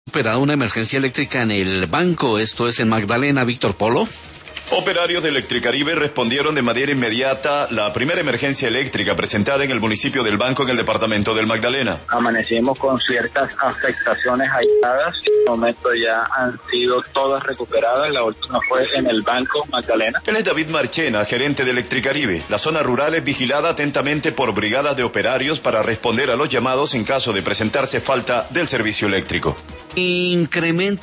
Operado una emergencia eléctrica en el banco, esto es en Magdalena, Víctor Polo. Operarios de Electricaribe respondieron de manera inmediata la primera emergencia eléctrica presentada en el municipio del Banco en el departamento del Magdalena. Amanecimos con ciertas afectaciones aisladas. En este momento ya han sido todas recuperadas. La última fue en el Banco Magdalena. Él es David Marchena, gerente de Electricaribe. La zona rural es vigilada atentamente por brigadas de operarios para responder a los llamados en caso de presentarse falta del servicio eléctrico. Incremento